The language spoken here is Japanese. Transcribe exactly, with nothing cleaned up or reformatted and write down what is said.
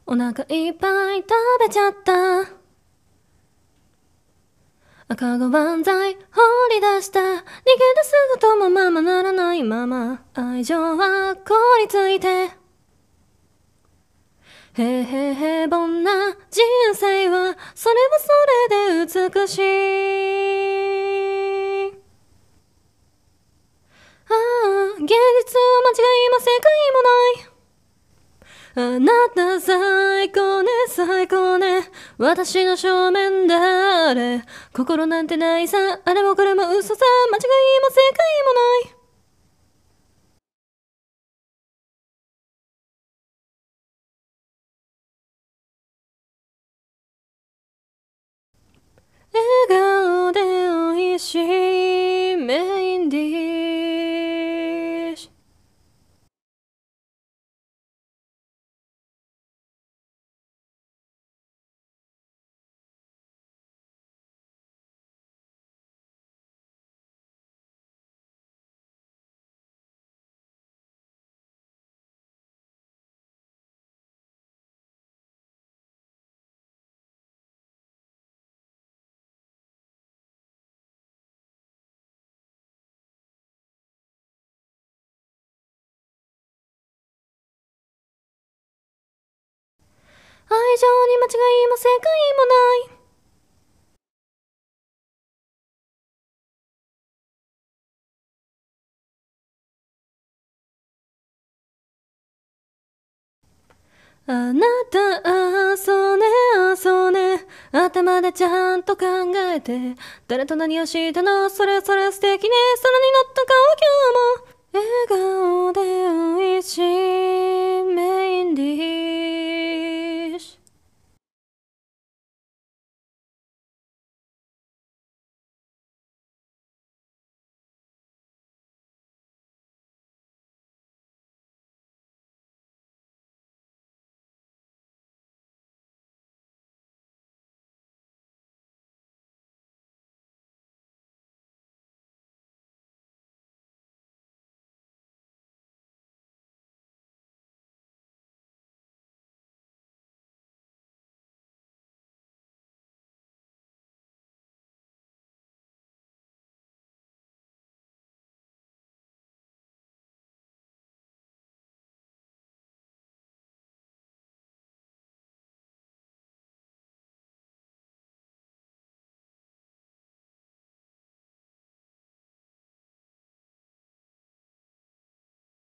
お腹いっぱい食べちゃった。赤子万歳放り出した。逃げ出すこともままならないまま、愛情は凍りついて、へへへ平凡な人生はそれはそれで美しい。ああ、現実は間違いも世界もない。あなた最高ね最高ね、私の正面だれ、心なんてないさ、あれもこれも嘘さ、間違いも正解もない。笑顔で美味しいメインディッシュ。愛情に間違いも正解もない。あなた、あそうね、あそうね、頭でちゃんと考えて、誰と何をしたの、それそれ素敵ね、空に乗った顔今日も、笑顔で美味しい。